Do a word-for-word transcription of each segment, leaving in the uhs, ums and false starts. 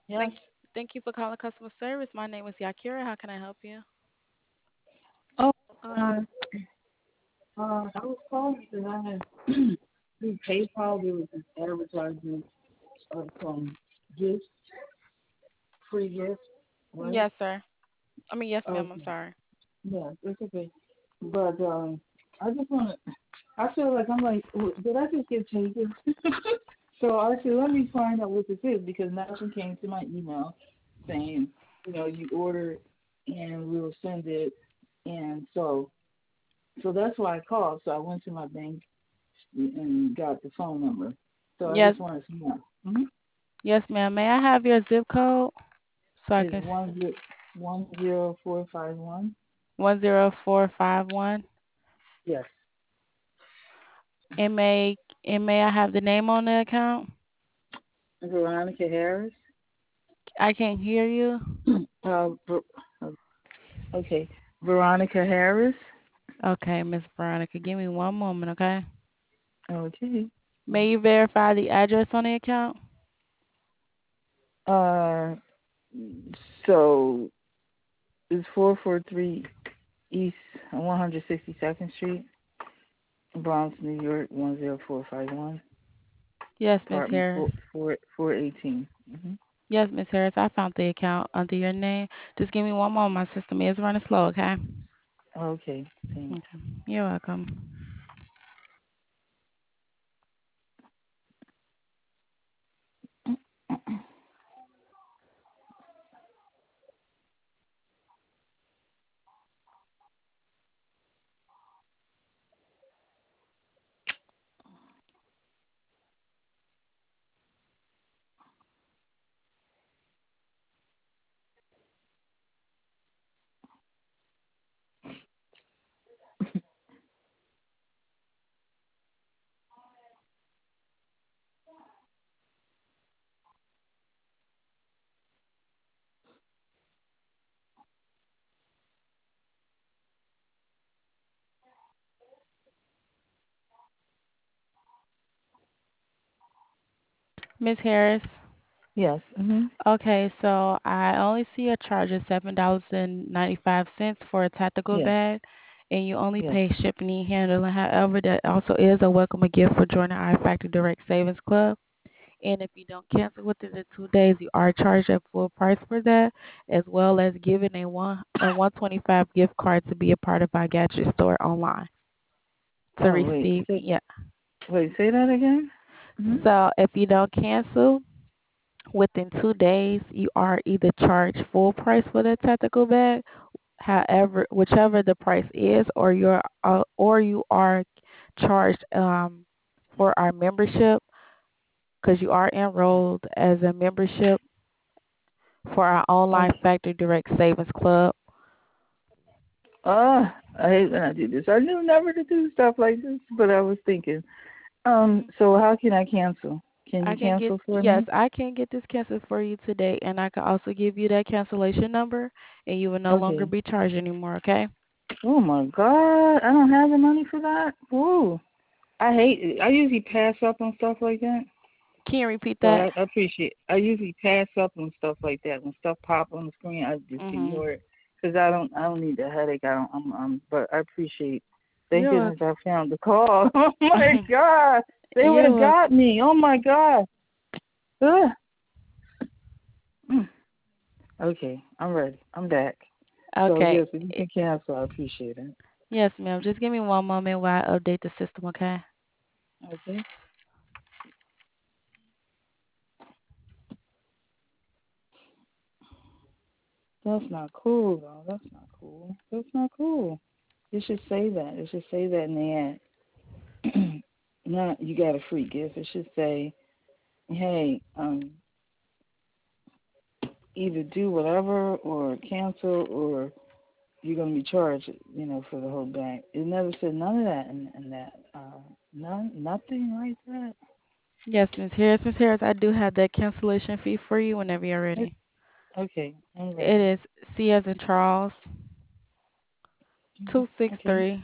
Yes. Thank thank you for calling customer service. My name is Yakira. How can I help you? Oh, uh, uh, I was calling because I had through PayPal there was an advertisement of some gifts, free gifts, right? Yes, sir. I mean, yes, ma'am. I'm Okay. sorry. Yeah, it's okay. But um, I just want to. I feel like I'm like, w- did I just get taken? So I said, let me find out what this is because now she came to my email saying, you know, you order and we'll send it, and so so that's why I called. So I went to my bank and got the phone number. So I Yes, just wanted to know. Mm-hmm. yes, ma'am. May I have your zip code so I It's can one zero one zero four five one. one zero four five one? Yes, And may and may I have the name on the account? Veronica Harris. I can't hear you. uh, Ver- uh, okay, Veronica Harris. Okay, Miss Veronica, give me one moment, okay? Okay. May you verify the address on the account? Uh, so it's four four three East one hundred sixty-second Street, Bronx, New York one zero four five one. Yes, Miss Apartment Harris. four four four eighteen. Mm-hmm. Yes, Miss Harris. I found the account under your name. Just give me one moment. My system is running slow, okay? Okay, thanks. Okay. You're welcome. Miss Harris. Yes. Mm-hmm. Okay, so I only see a charge of seven dollars and ninety five cents for a tactical Yes. bag, and you only Yes. pay shipping and handling. However, that also is a welcome gift for joining our Factory Direct Savings Club. And if you don't cancel within the two days, you are charged at full price for that, as well as giving a one a one twenty five gift card to be a part of our gadget store online to Oh wait. receive. Say Yeah. wait. Say that again. Mm-hmm. So if you don't cancel within two days, you are either charged full price for the tactical bag, however, whichever the price is, or you're uh, or you are charged um for our membership because you are enrolled as a membership for our online Okay. Factory Direct Savings Club. Uh, I hate when I do this. I knew never to do stuff like this, but I was thinking. Um. Mhm. So how can I cancel? Can I you can get cancel for yes, me? I can get this canceled for you today, and I can also give you that cancellation number, and you will no longer Okay. be charged anymore. Okay? Oh my God. I don't have the money for that. Woo. I hate it. I usually pass up on stuff like that. Can you repeat So that? I, I appreciate. I usually pass up on stuff like that when stuff pop on the screen. I just Mhm. ignore it because I don't. I don't need the headache. I don't. I'm. I'm but I appreciate. Thank You're goodness I found the call. Oh my welcome. God, they would You're have welcome. got me. Oh my God. Ugh. Mm. Okay, I'm ready. I'm back. So Okay. yes, if you can cancel, I appreciate it. Yes, ma'am. Just give me one moment while I update the system, okay? Okay. That's not cool though. That's not cool. That's not cool. It should say that. It should say that in the ad. Not you got a free gift. It should say, hey, um, either do whatever or cancel or you're gonna be charged, you know, for the whole bag. It never said none of that in, in that. Uh, none, nothing like that. Yes, Miss Harris. Miss Harris, I do have that cancellation fee for you whenever you're It, ready. okay, I'm It ready. is C as in Charles, two six Okay, three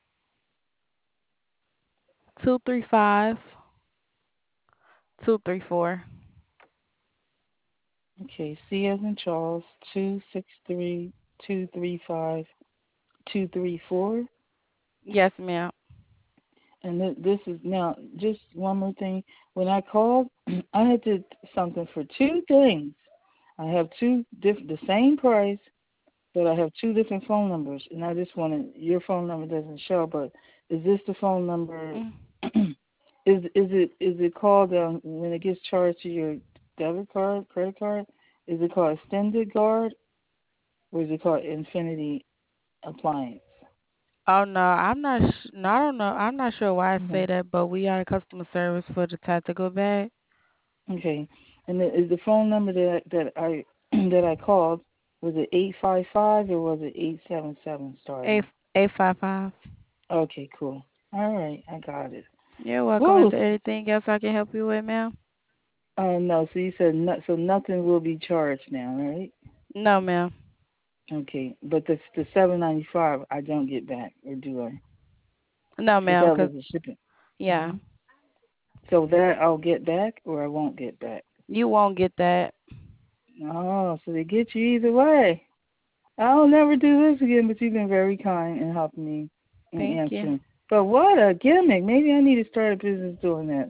two three five two three four. Okay, C as in Charles, two six three two three five two three four. Yes, ma'am. And th- this is now just one more thing. When I called, I had did something for two things. I have two diff- the same price, but I have two different phone numbers, and I just wanted your phone number doesn't show, but is this the phone number? Mm. is is it is it called um, when it gets charged to your debit card, credit card? Is it called Extended Guard, or is it called Infinity Appliance? Oh no, I'm not. Sh- no, I don't know. I'm not sure why I Okay. say that, but we are customer service for the tactical bag. Okay. And the, is the phone number that that I that I called, was it eight five five or was it eight seven seven Eight starting? eight five five. Okay, cool. All right, I got it. You're welcome. Is Woo. there anything else I can help you with, ma'am? Uh, no, so you said no, so nothing will be charged now, right? No, ma'am. Okay, but the the seven ninety five I don't get back, or do I? No, Because ma'am. that was Cause a shipping. yeah, hmm So that I'll get back, or I won't get back. you won't get that. Oh, so they get you either way. I'll never do this again, but you've been very kind and helping me and Thank you. answering. But what a gimmick. Maybe I need to start a business doing that.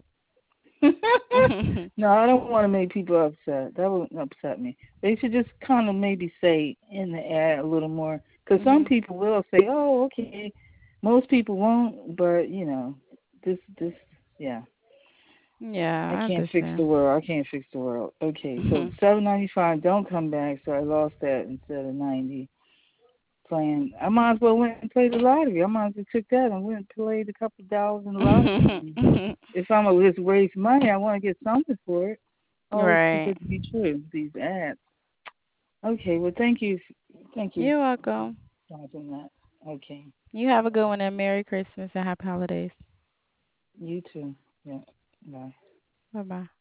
No, I don't want to make people upset. That would upset me. They should just kind of maybe say in the ad a little more. Because some Mhm. people will say, oh, okay. Most people won't, but, you know, this, this, yeah. Yeah, I I can't fix the understand. world. I can't fix the world. Okay, so seven ninety five, don't come back. So I lost that instead of ninety. Playing, I might as well went and played the lottery. I might as well took that and went and played a couple of dollars in the lottery. If I'm gonna just waste money, I want to get something for it. Oh, it's too Right. good to be true. These ads. Okay, well, thank you, thank you You're welcome. for watching that. Okay, You have a good one and Merry Christmas and Happy Holidays. you too. Yeah, bye. Bye bye.